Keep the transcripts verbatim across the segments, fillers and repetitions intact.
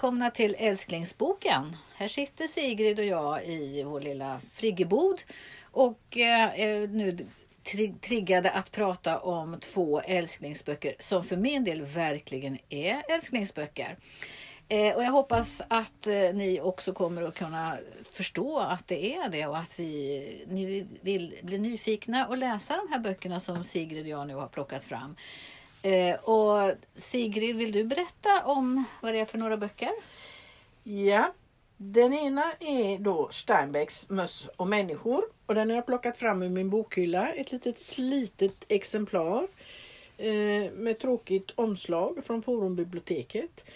välkomna till älsklingsboken. Här sitter Sigrid och jag i vår lilla friggebod och är nu triggade att prata om två älsklingsböcker som för min del verkligen är älsklingsböcker. Och jag hoppas att ni också kommer att kunna förstå att det är det och att vi, ni vill bli nyfikna och läsa de här böckerna som Sigrid och jag nu har plockat fram. Eh, och Sigrid, vill du berätta om vad det är för några böcker? Ja, den ena är då Steinbecks Möss och människor. Och den har jag plockat fram ur min bokhylla. Ett litet slitet exemplar eh, med tråkigt omslag från Forumbiblioteket.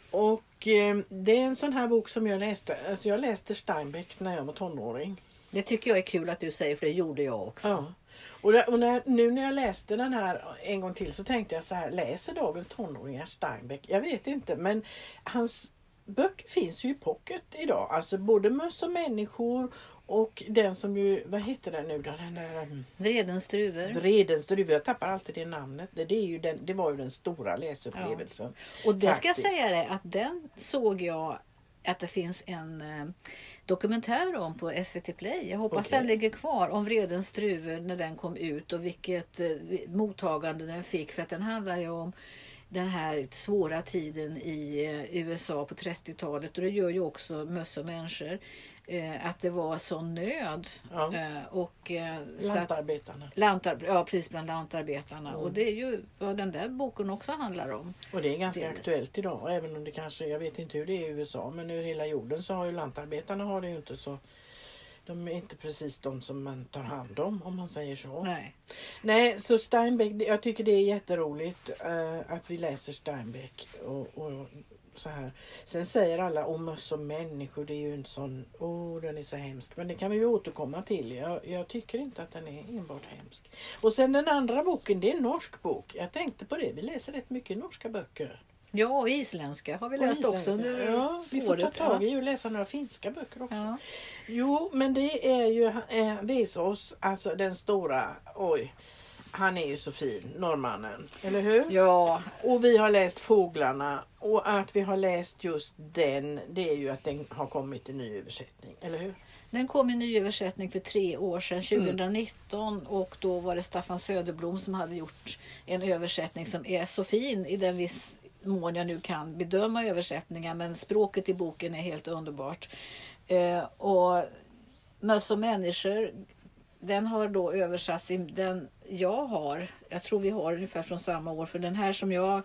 Och eh, det är en sån här bok som jag läste. Alltså jag läste Steinbeck när jag var tonåring. Det tycker jag är kul att du säger, för det gjorde jag också. Ja. Och, där, och när, nu när jag läste den här en gång till så tänkte jag så här, läser dagens tonåringar Steinbeck? Jag vet inte, men hans böcker finns ju i pocket idag. Alltså både Möss och människor och den som ju, vad heter den nu då? Den där, Vredens druvor. Vredens druvor, jag tappar alltid det namnet. Det, det, är ju den, det var ju den stora läsupplevelsen. Ja. Och det faktiskt. ska jag säga det, att den såg jag att det finns en eh, dokumentär om på S V T Play. Jag hoppas Okay. den ligger kvar om Vredens druvor när den kom ut och vilket eh, mottagande den fick. För att den handlar ju om den här svåra tiden i eh, U S A på trettiotalet. Och det gör ju också Möss och människor. Eh, att det var sån nöd. Ja. Eh, och, eh, Lantarbetarna. Så att, lantar, ja, precis, bland lantarbetarna. Mm. Och det är ju vad den där boken också handlar om. Och det är ganska det. aktuellt idag. Även om det kanske, jag vet inte hur det är i U S A. Men över hela jorden så har ju lantarbetarna har det ju inte så. De är inte precis de som man tar hand om, om man säger så. Nej. Nej, så Steinbeck, jag tycker det är jätteroligt uh, att vi läser Steinbeck och, och så här. Sen säger alla om Möss och människor, det är ju en sån, åh oh, den är så hemsk. Men det kan vi ju återkomma till. Jag, jag tycker inte att den är enbart hemsk. Och sen den andra boken, det är en norsk bok. Jag tänkte på det, vi läser rätt mycket norska böcker. Ja, och isländska har vi läst också under ja, vi får året. ta tag i och läsa några finska böcker också. Ja. Jo, men det är ju eh, Vesaas, alltså den stora, oj, han är ju så fin, norrmannen, eller hur? Ja. Och vi har läst Fåglarna och att vi har läst just den, det är ju att den har kommit i ny översättning, eller hur? Den kom i ny översättning för tre år sedan, tjugonitton, mm. och då var det Staffan Söderblom som hade gjort en översättning som är så fin i den viss mån jag nu kan bedöma översättningar, men språket i boken är helt underbart. Eh, och Möss och människor, den har då översatts i den jag har, jag tror vi har ungefär från samma år, för den här som jag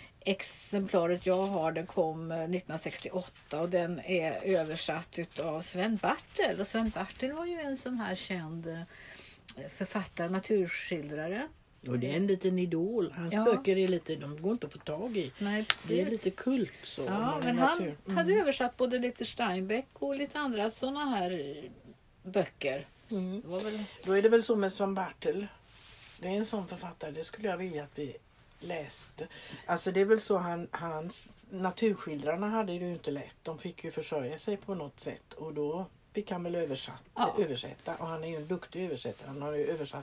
exemplaret jag har, den kom nittonhundrasextioåtta och den är översatt av Sven Bartel, och Sven Bartel var ju en sån här känd författare, naturskildrare. Och det är en liten idol. Hans ja. böcker är lite, de går inte att få tag i. Nej, precis. Det är lite kult så. Ja, men han mm. hade översatt både lite Steinbeck och lite andra såna här böcker. Mm. Det var väl... Då är det väl så med Sven Bartel. Det är en sån författare, det skulle jag vilja att vi läste. Alltså det är väl så han, hans naturskildrarna hade det ju inte lätt. De fick ju försörja sig på något sätt och då fick han väl översatt, ja. översätta. Och han är ju en duktig översättare. Han har ju översatt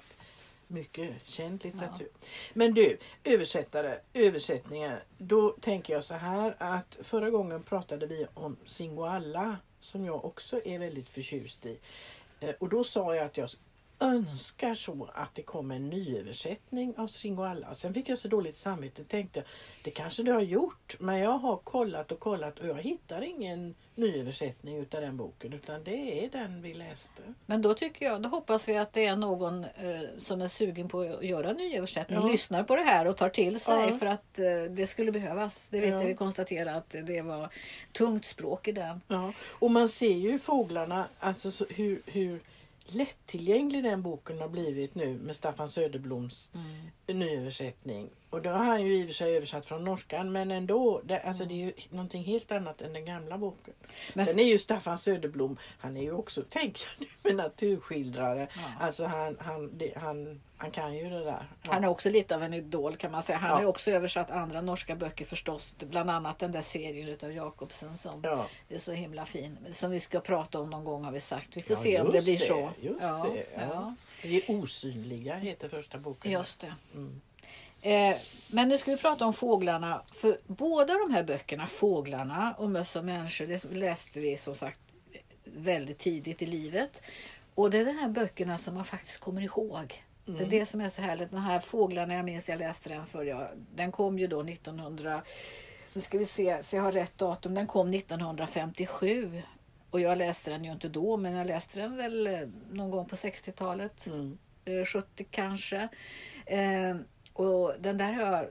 mycket känd litteratur. Ja. Men du, översättare, översättningar. Då tänker jag så här att förra gången pratade vi om Singoalla som jag också är väldigt förtjust i. Och då sa jag att jag önskar så att det kommer en nyöversättning av Singoalla. Sen fick jag så dåligt samvete och tänkte det kanske det har gjort, men jag har kollat och kollat och jag hittar ingen nyöversättning utav den boken, utan det är den vi läste. Men då tycker jag, då hoppas vi att det är någon eh, som är sugen på att göra en nyöversättning, ja. lyssnar på det här och tar till sig, ja. för att eh, det skulle behövas. Det vet ja. jag, vi konstaterar att det var tungt språk i den. Ja. Och man ser ju Fåglarna, alltså så, hur, hur lättillgänglig den boken har blivit nu med Staffan Söderbloms mm. nyöversättning. Och då har han ju i och för sig översatt från norskan, men ändå, det, alltså mm. det är ju någonting helt annat än den gamla boken. Men sen är ju Staffan Söderblom, han är ju också, tänk jag nu, med naturskildrare. Ja. Alltså han, han, det, han, han kan ju det där. Ja. Han är också lite av en idol kan man säga. Han ja. har också översatt andra norska böcker förstås. Bland annat den där serien utav Jakobsen som ja. är så himla fin. Som vi ska prata om någon gång har vi sagt. Vi får ja, se om det blir det, så. Just ja, det, ja. Ja. Det är Osynliga heter första boken. Just det. Mm. Eh, men nu ska vi prata om fåglarna. För båda de här böckerna, Fåglarna och Möss och människor, det läste vi som sagt väldigt tidigt i livet. Och det är de här böckerna som man faktiskt kommer ihåg. Mm. Det är det som är så härligt. Den här Fåglarna, jag minns jag läste den för jag, den kom ju då nittonhundra, nu ska vi se så jag har rätt datum, den kom nittonhundrafemtiosju. Och jag läste den ju inte då, men jag läste den väl någon gång på sextiotalet. Mm. sjuttio kanske. Eh, och den där har jag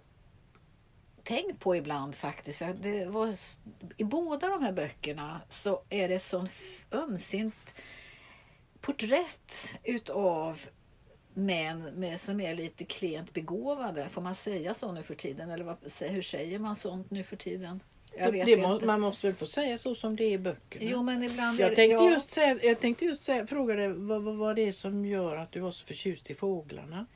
tänkt på ibland faktiskt. För det var, i båda de här böckerna så är det sån ömsint porträtt utav män med, som är lite klent begåvade. Får man säga så nu för tiden? Eller vad, hur säger man sånt nu för tiden? Jag vet det må, inte. Man måste väl få säga så som det är i böckerna. Jo, men ibland jag, är, tänkte ja. just säga, jag tänkte just säga, fråga dig vad, vad, vad det är som gör att du var så förtjust i fåglarna.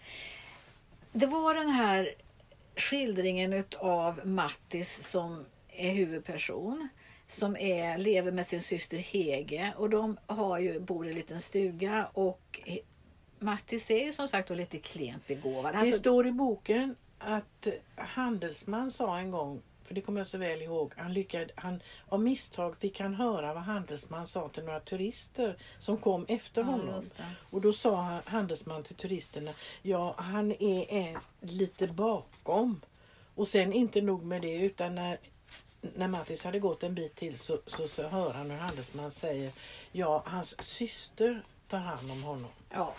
Det var den här skildringen av Mattis som är huvudperson. Som är, lever med sin syster Hege. Och de har ju, bor i en liten stuga. Och Mattis är ju som sagt lite klent begåvad. Det alltså, står i boken att Handelsman sa en gång, för det kommer jag så väl ihåg, han lyckade, han, av misstag fick han höra vad Handelsman sa till några turister som kom efter ja, honom. Och då sa Handelsman till turisterna, ja han är, är lite bakom. Och sen inte nog med det, utan när, när Mattis hade gått en bit till så, så, så hör han hur Handelsman säger, ja hans syster tar hand om honom. Ja.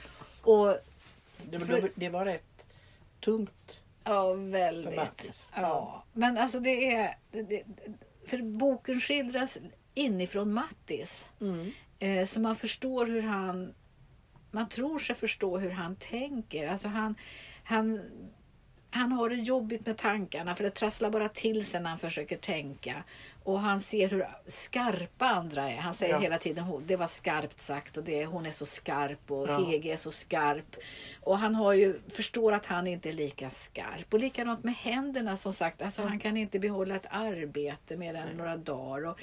Och det, för, det var rätt tungt. Ja, väldigt. Ja. Men alltså det är... Det, för boken skildras inifrån Mattis. Mm. Eh, så man förstår hur han... Man tror sig förstå hur han tänker. Alltså han... han Han har det jobbigt med tankarna för det trasslar bara till sig när han försöker tänka. Och han ser hur skarpa andra är. Han säger ja. hela tiden, det var skarpt sagt och det, hon är så skarp och ja. Hege är så skarp. Och han har ju, förstår att han inte är lika skarp. Och likadant med händerna som sagt, alltså ja. han kan inte behålla ett arbete mer än Nej. några dagar. Och,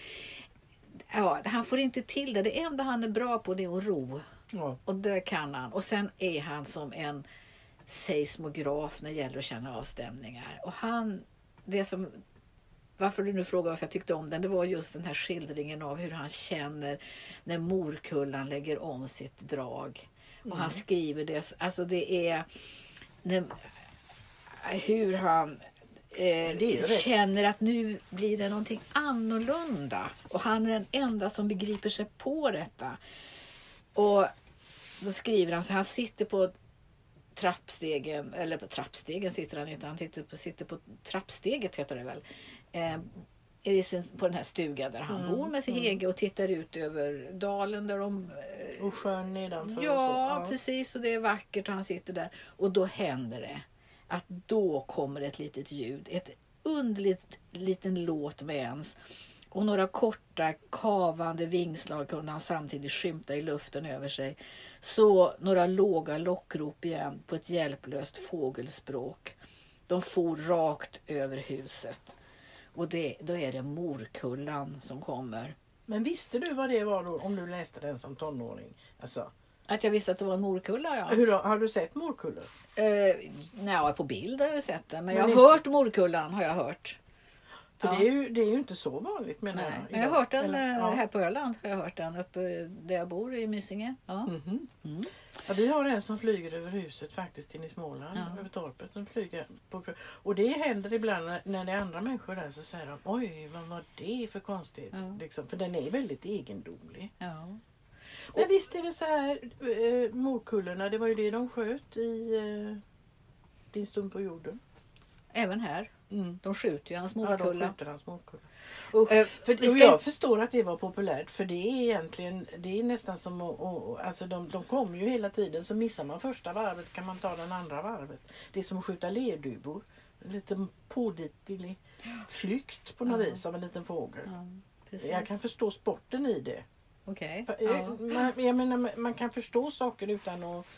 ja, han får inte till det. Det enda han är bra på det är att ro. Ja. Och det kan han. Och sen är han som en seismograf när det gäller att känna avstämningar. Och han, det som, varför du nu frågar varför jag tyckte om den, det var just den här skildringen av hur han känner när morkullan lägger om sitt drag. Och mm. han skriver det, alltså det är det, hur han eh, det känner att nu blir det någonting annorlunda. Och han är den enda som begriper sig på detta. Och då skriver han så han sitter på trappstegen, eller på trappstegen sitter han inte, han sitter på, sitter på trappsteget heter det väl, eh, på den här stugan där han mm, bor med sin mm. Hege och tittar ut över dalen där de... Eh, och sjön nedanför. Ja, och så. Ja, precis, och det är vackert och han sitter där. Och då händer det att då kommer ett litet ljud, ett underligt liten låt med ens. Och några korta kavande vingslag kunde han samtidigt skymta i luften över sig. Så några låga lockrop igen på ett hjälplöst fågelspråk. De for rakt över huset. Och det, då är det morkullan som kommer. Men visste du vad det var då om du läste den som tonåring? Alltså... Att jag visste att det var en morkulla, ja. Hur, har du sett morkullor? Eh, nej, på bild har jag sett den. Men, men jag har inte... hört morkullan, har jag hört. För ja. det, är ju, det är ju inte så vanligt menar Nej, jag. Men jag har hört den Eller, ja. här på Öland. Har jag hört den uppe där jag bor i Mysinge. Ja. Mm-hmm. Mm. Ja, vi har en som flyger över huset faktiskt in i Småland. Ja. Över torpet. Den flyger på, och det händer ibland när, när det är andra människor där så säger de oj vad var det för konstigt. Ja. Liksom, för den är väldigt egendomlig. Ja. Men och, visst är det så här eh, morkullorna. Det var ju det de sköt i eh, Din stund på jorden. Även här. Mm. De skjuter ju hans morkulla. Ja, de skjuter hans morkulla. Och, uh, för, och jag förstår att det var populärt för det är egentligen, det är nästan som att, och, alltså de, de kommer ju hela tiden så missar man första varvet kan man ta den andra varvet. Det är som att skjuta lerduvor. En liten påditlig flykt på något ja. vis av en liten fågel. Ja, jag kan förstå sporten i det. Okej. Okay. Ja. Man, jag menar, man kan förstå saker utan att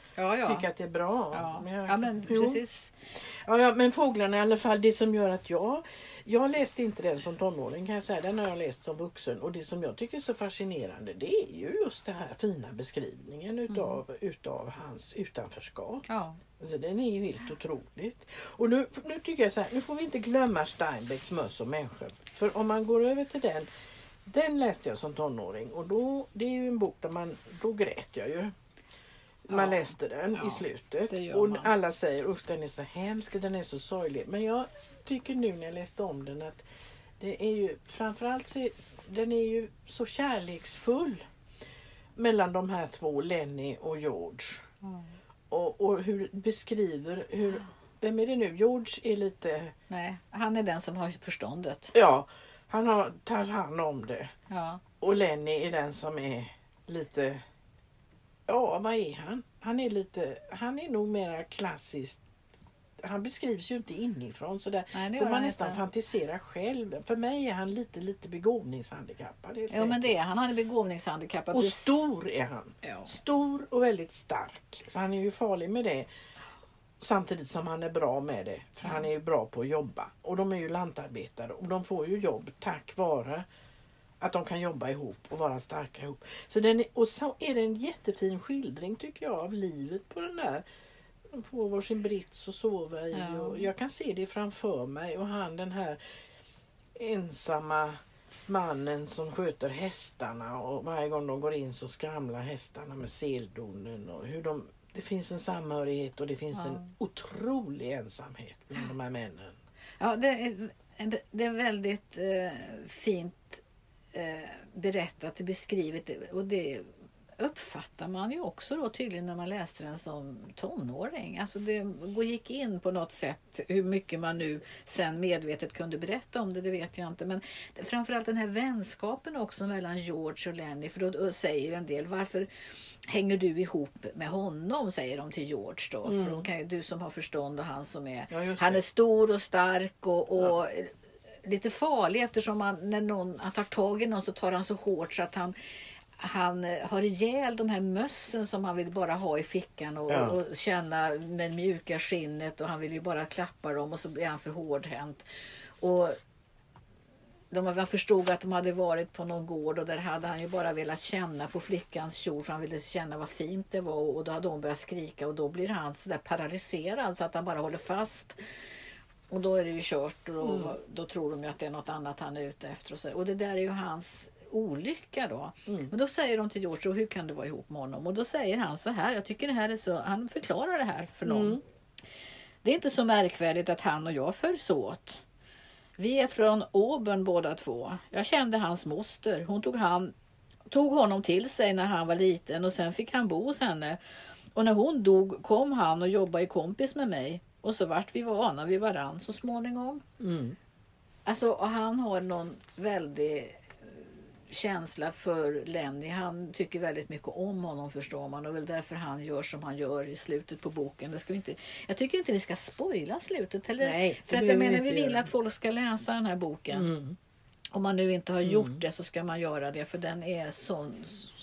Ja, ja. tycker att det är bra. Ja, Men, jag, ja men jo. precis. Ja, ja, men fåglarna i alla fall, det som gör att jag jag läste inte den som tonåring kan jag säga, den har jag läst som vuxen, och det som jag tycker är så fascinerande, det är ju just den här fina beskrivningen utav, mm. utav hans utanförskap. Ja. Alltså, den är ju helt otroligt. Och nu, nu tycker jag så här, nu får vi inte glömma Steinbecks Möss och människor, för om man går över till den, den läste jag som tonåring, och då, det är ju en bok där man, då grät jag ju. Man ja. läste den ja, i slutet och alla säger usch, den är så hemsk, den är så sorglig. Men jag tycker nu när jag läste om den att det är ju framförallt så är, den är ju så kärleksfull mellan de här två, Lenny och George. Mm. Och, och hur beskriver hur, vem är det nu? George är lite... Nej, han är den som har förståndet. Ja, han har, tar hand om det. Ja. Och Lenny är den som är lite... Ja, vad är han? Han är lite, han är nog mer klassiskt. Han beskrivs ju inte inifrån så där. Nej, så man nästan inte. fantiserar själv. För mig är han lite lite begåvningshandikappad. Ja, men det är han. Han är begåvningshandikappad. Och stor är han. Ja. Stor och väldigt stark. Så han är ju farlig med det. Samtidigt som han är bra med det. För mm. han är ju bra på att jobba. Och de är ju lantarbetare. Och de får ju jobb tack vare att de kan jobba ihop och vara starka ihop. Så den är, och så är det en jättefin skildring tycker jag av livet på den där. De får varsin brits och sova i. Ja. Och jag kan se det framför mig. Och han den här ensamma mannen som sköter hästarna. Och varje gång de går in så skramlar hästarna med seldonen. Och hur de, det finns en samhörighet och det finns ja. en otrolig ensamhet bland de här männen. Ja, det är, det är väldigt eh, fint berättat, beskrivet, och det uppfattar man ju också då tydligen när man läste den som tonåring. Alltså det gick in på något sätt, hur mycket man nu sen medvetet kunde berätta om det, det vet jag inte. Men framförallt den här vänskapen också mellan George och Lenny, för då säger en del, varför hänger du ihop med honom, säger de till George då. Mm. För då kan ju du som har förstånd och han som är, ja, han är stor och stark och, och ja. lite farlig, eftersom han, när någon han tar tag i någon så tar han så hårt så att han, han har ihjäl de här mössen som han vill bara ha i fickan och, ja. och känna med mjuka skinnet, och han vill ju bara klappa dem, och så blir han för hårdhänt. Och de man förstod att de hade varit på någon gård, och där hade han ju bara velat känna på flickans kjol, för han ville känna vad fint det var, och då hade hon börjat skrika, och då blir han så där paralyserad så att han bara håller fast. Och då är det ju kört, och då, mm. då tror de ju att det är något annat han är ute efter. Och, så. Och det där är ju hans olycka då. Mm. Men då säger de till George, hur kan du vara ihop med honom? Och då säger han så här, jag tycker det här är så, han förklarar det här för någon. Mm. Det är inte så märkvärdigt att han och jag följs åt. Vi är från Auburn båda två. Jag kände hans moster. Hon tog, han, tog honom till sig när han var liten, och sen fick han bo hos henne. Och när hon dog kom han och jobbade i kompis med mig. Och så vart vi vana vid varann så småningom. Mm. Alltså, och han har någon väldig känsla för Lenny. Han tycker väldigt mycket om honom, förstår man. Och väl därför han gör som han gör i slutet på boken. Det ska vi inte, jag tycker inte vi ska spoila slutet. Eller? Nej, för att jag menar, vi vill att folk ska läsa den här boken. Mm. Om man nu inte har gjort mm. det så ska man göra det. För den är sån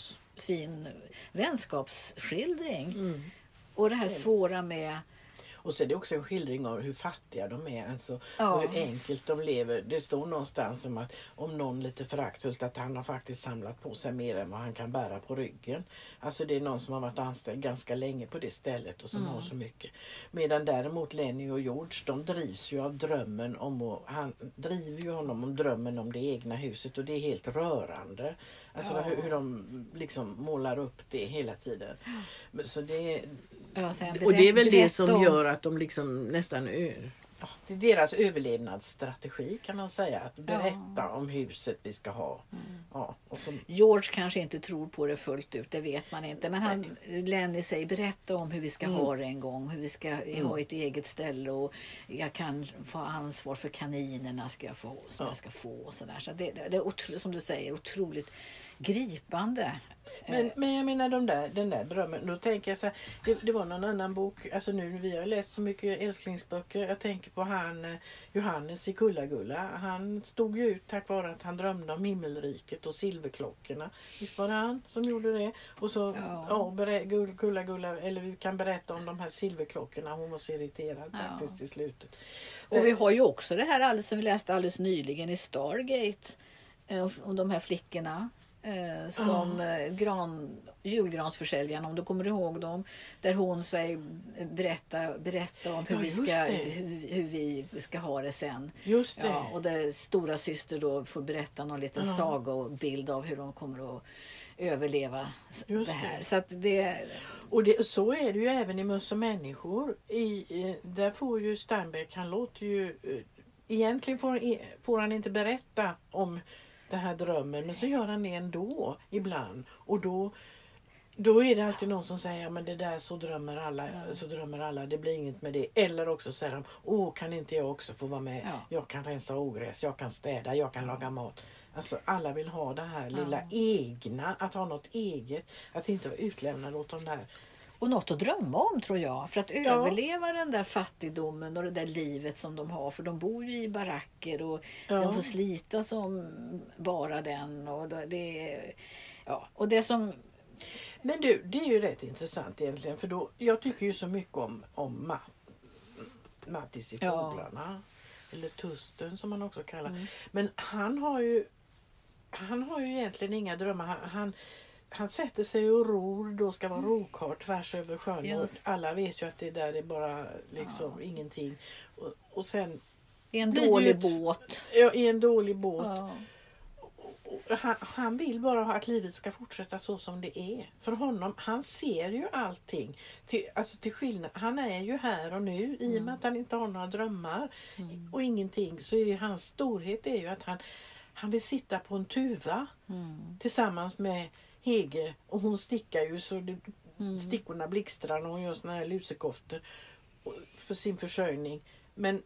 fin vänskapsskildring. Mm. Och det här svåra med... Och så är det också en skildring av hur fattiga de är, alltså, ja. och hur enkelt de lever. Det står någonstans om att om någon lite föraktfullt att han har faktiskt samlat på sig mer än vad han kan bära på ryggen. Alltså det är någon som har varit anställd ganska länge på det stället och som mm. har så mycket. Medan däremot Lenny och George, de drivs ju av drömmen om, och han driver ju honom om drömmen om det egna huset, och det är helt rörande. Alltså ja. hur, hur de liksom målar upp det hela tiden. Så det Ja, berätt, och det är väl det som om... gör att de liksom nästan ja, det är deras överlevnadsstrategi, kan man säga, att berätta ja. om huset vi ska ha. Mm. Ja, och som... George kanske inte tror på det fullt ut, det vet man inte, men han, Lenny säger, berätta om hur vi ska mm. ha det en gång, hur vi ska mm. ha ett eget ställe, och jag kan få ansvar för kaninerna ska jag få, som ja. jag ska få och sådär. Så det, det är otro, som du säger, otroligt gripande. Men, men jag menar de där, den där drömmen, då tänker jag så här, det, det var någon annan bok, alltså nu vi har läst så mycket älsklingsböcker, jag tänker på han eh, Johannes i Kulla-Gulla, han stod ju ut tack vare att han drömde om himmelriket och silverklockorna. Visst var det han som gjorde det? Och så, Ja. ja, berä, Kulla-Gulla, eller vi kan berätta om de här silverklockorna, hon var så irriterad Ja. faktiskt i slutet. Och vi har ju också det här alldeles som vi läste alldeles nyligen i Stargate. eh, Om de här flickorna. eh, Som eh, gran, julgransförsäljarna, om du kommer ihåg dem. Där hon säger berätta, berätta om hur, Ja, vi just ska, det. hur, hur vi ska ha det sen. Just det. Ja, och där stora syster då får berätta någon liten Ja. saga och bild av hur de kommer att överleva Just det här. det. Så att det... Och det, så är det ju även i Möss och människor. I, eh, där får ju Steinbeck, han låter ju... Eh, egentligen får, får han inte berätta om den här drömmen, men så gör han det ändå ibland. Och då, då är det alltid någon som säger, ja, men det där så drömmer alla, Ja. så drömmer alla, det blir inget med det. Eller också säger de, åh, kan inte jag också få vara med? Ja. Jag kan rensa ogräs, jag kan städa, jag kan laga mat. Alltså alla vill ha det här lilla Ja. egna, att ha något eget, att inte vara utlämnad åt de där. Och något att drömma om, tror jag. För att överleva den där fattigdomen och det där livet som de har. För de bor ju i baracker och Ja. de får slita som bara den. Och det, är- ja. och det som... Men du, det är ju rätt intressant egentligen, för då, jag tycker ju så mycket om, om Matt, Mattis i Ja. Fåglarna, eller Tusten som man också kallar. Mm. Men han har ju han har ju egentligen inga drömmar. Han, han, han sätter sig och ror, då ska vara rokar tvärs över sjön. Och Just. alla vet ju att det där är bara liksom Ja. ingenting. Och, och sen Det är en Blir det dålig ett- båt. ja, i en dålig båt. Ja. Och Han, han vill bara att livet ska fortsätta så som det är. För honom, han ser ju allting. Till, alltså till skillnad, han är ju här och nu. I och med att han inte har några drömmar Mm. och ingenting. Så är det, hans storhet är ju att han, han vill sitta på en tuva Mm. tillsammans med Hege. Och hon stickar ju så det, Mm. stickorna blixtrar och hon gör såna här lusekoftor för sin försörjning. Men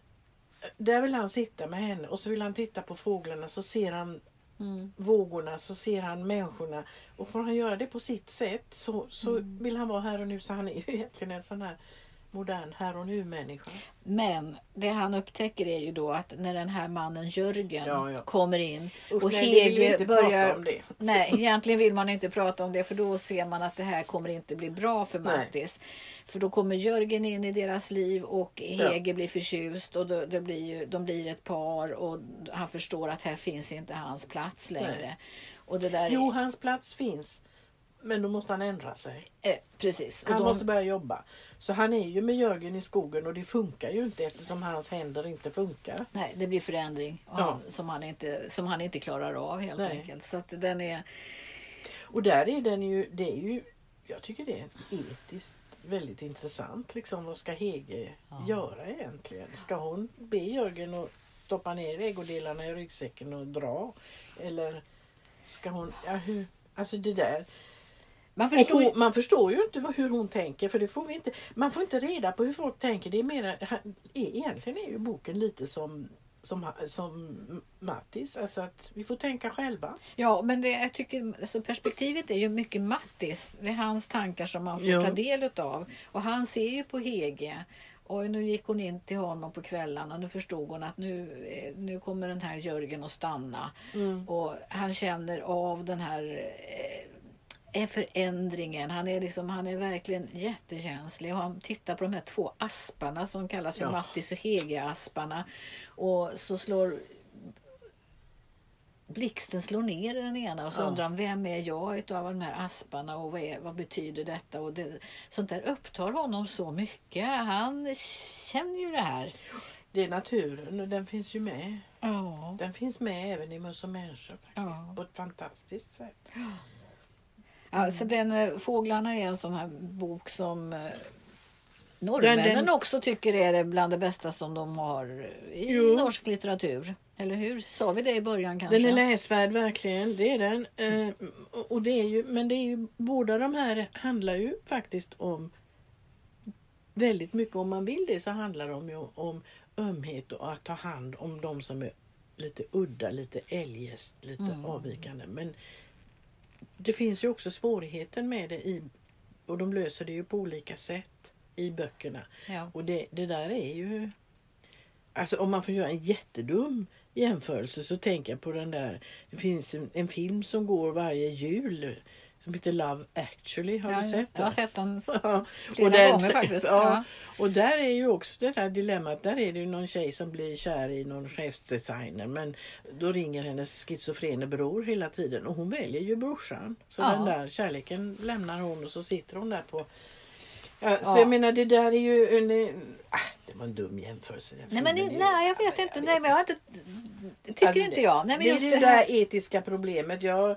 där vill han sitta med henne och så vill han titta på fåglarna, så ser han Mm. vågorna, så ser han människorna. Och får han göra det på sitt sätt så, så Mm. vill han vara här och nu. Så han är ju egentligen en sån här modern här och nu människa. Men det han upptäcker är ju då att när den här mannen Jörgen Ja, ja. kommer in Usch, och nej, vi vill Hege inte prata börjar... om det. Nej, egentligen vill man inte prata om det, för då ser man att det här kommer inte bli bra för Nej. Mattis. För då kommer Jörgen in i deras liv och Hege blir förtjust och då, det blir ju, de blir ett par och han förstår att här finns inte hans plats längre. Nej. Och det där Jo, är, hans plats finns. Men då måste han ändra sig. eh, precis. Och Han de, måste börja jobba. Så han är ju med Jörgen i skogen och det funkar ju inte eftersom hans händer inte funkar. nej, det blir förändring och Ja. han, som, han inte, som han inte klarar av helt Nej. enkelt. Så att den är... Och där är den ju, det är ju, jag tycker det är etiskt väldigt intressant. Liksom, vad ska Hege Ja. göra egentligen? Ska hon be Jörgen att stoppa ner ägodelarna i ryggsäcken och dra? Eller ska hon, ja hur, alltså det där. Man Och förstår ju, hon, man förstår ju inte vad, hur hon tänker, för det får vi inte, man får inte reda på hur folk tänker. Det är mer, han- egentligen är ju boken lite som Som, som Mattis, alltså att vi får tänka själva. ja, men det, jag tycker, alltså perspektivet är ju mycket Mattis. Det är hans tankar som man får Ja. ta del av. Och han ser ju på Hege. Och nu gick hon in till honom på kvällarna. Nu förstod hon att nu, eh, nu kommer den här Jörgen att stanna. Mm. Och han känner av den här eh, förändringen. Han är, liksom, han är verkligen jättekänslig. Och han tittar på de här två asparna som kallas för Ja. Mattis och Hege-asparna. Och så slår blixten slår ner i den ena och så Ja. undrar han, vem är jag utav de här asparna och vad, är, vad betyder detta? Och det, sånt där upptar honom så mycket. Han känner ju det här. Det är naturen och den finns ju med. Ja. Den finns med även i Möss och människor faktiskt. Ja. På ett fantastiskt sätt. Alltså den eh, Fåglarna är en sån här bok som eh, norrmännen Den- den- också tycker är det bland det bästa som de har i Jo. norsk litteratur. Eller hur? Sa vi det i början kanske? Den är läsvärd verkligen, det är den. Eh, och det är ju, men det är ju, båda de här handlar ju faktiskt om väldigt mycket, om man vill det så handlar de ju om ömhet och att ta hand om de som är lite udda, lite eljest, lite Mm. avvikande. Men det finns ju också svårigheten med det i, och de löser det ju på olika sätt i böckerna. Ja. Och det, det där är ju, alltså om man får göra en jättedum jämförelse så tänker jag på den där, det finns en, en film som går varje jul som heter Love Actually, har Ja, du sett den? Jag har sett den Ja, flera och den, gånger faktiskt. Ja, Ja. och där är ju också det här dilemmat, där är det ju någon tjej som blir kär i någon chefsdesigner, men då ringer hennes schizofrene bror hela tiden och hon väljer ju brorsan. Så Ja. den där kärleken lämnar hon och så sitter hon där på. Ja, så Ja. jag menar det där är ju en, ah, det var en dum jämförelse. Den Nej, men det, filmen är ju- nej, jag vet ja, inte. jag Nej, men jag har inte, tycker Alltså, inte det- jag. Nej, men det är just ju det det här. där etiska problemet. Jag,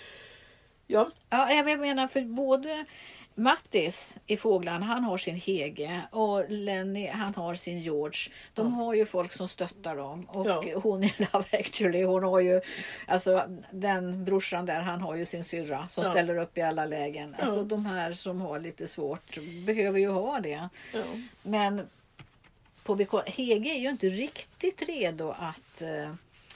ja, Ja, jag menar för både Mattis i Fåglarna, han har sin Hege och Lenny, han har sin George. De Ja. har ju folk som stöttar dem och Ja. hon i Love Actually, hon har ju, alltså den brorsan där, han har ju sin syrra som Ja. ställer upp i alla lägen. Alltså Ja. de här som har lite svårt behöver ju ha det. ja. Men på beko- Hege är ju inte riktigt redo att eh,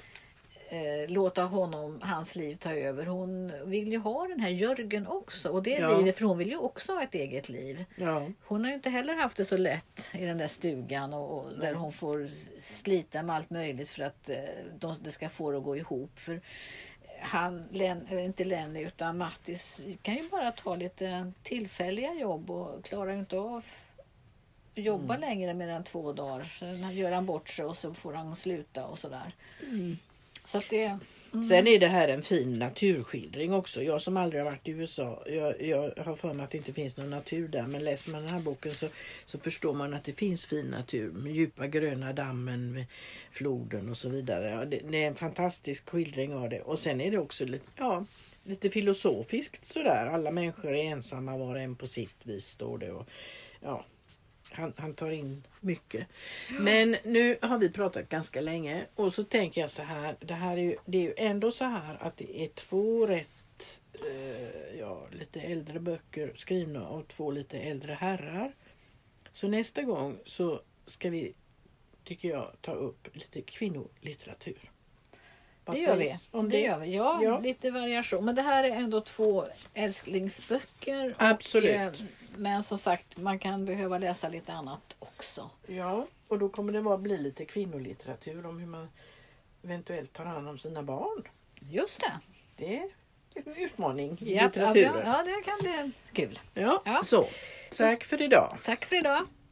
eh, låta honom, hans liv ta över. Hon vill ju ha den här Jörgen också. Och det Ja. livet, för hon vill ju också ha ett eget liv. ja. Hon har ju inte heller haft det så lätt i den där stugan och, och där hon får slita med allt möjligt för att eh, de, det ska få det att gå ihop. För han, Len, eller inte Lenny utan Mattis kan ju bara ta lite tillfälliga jobb och klarar ju inte av jobba Mm. längre mer än två dagar. Sen gör han bort sig och så får han sluta och sådär. Mm. Så att det... Mm. Sen är det här en fin naturskildring också. Jag som aldrig har varit i U S A, jag, jag har för mig att det inte finns någon natur där. Men läser man den här boken så, så förstår man att det finns fin natur. Med djupa gröna dammen, med floden och så vidare. Ja, det, det är en fantastisk skildring av det. Och sen är det också lite, ja, lite filosofiskt sådär. Alla människor är ensamma, var och en på sitt vis står det. Och, ja, han, han tar in mycket. Men nu har vi pratat ganska länge och så tänker jag så här, det här är ju, det är ju ändå så här att det är två rätt eh, ja, lite äldre böcker skrivna av två lite äldre herrar. Så nästa gång så ska vi, tycker jag, ta upp lite kvinnolitteratur. Vad Det gör vi. sägs om det gör vi. Ja, Ja. lite variation. Men det här är ändå två älsklingsböcker. Absolut. Och, eh, men som sagt, man kan behöva läsa lite annat också. Ja, och då kommer det vara bli lite kvinnolitteratur om hur man eventuellt tar hand om sina barn. Just det. Det är en utmaning i Ja, ja, litteraturen. ja, det kan bli kul. Ja, Ja. så. Tack för idag. Tack för idag.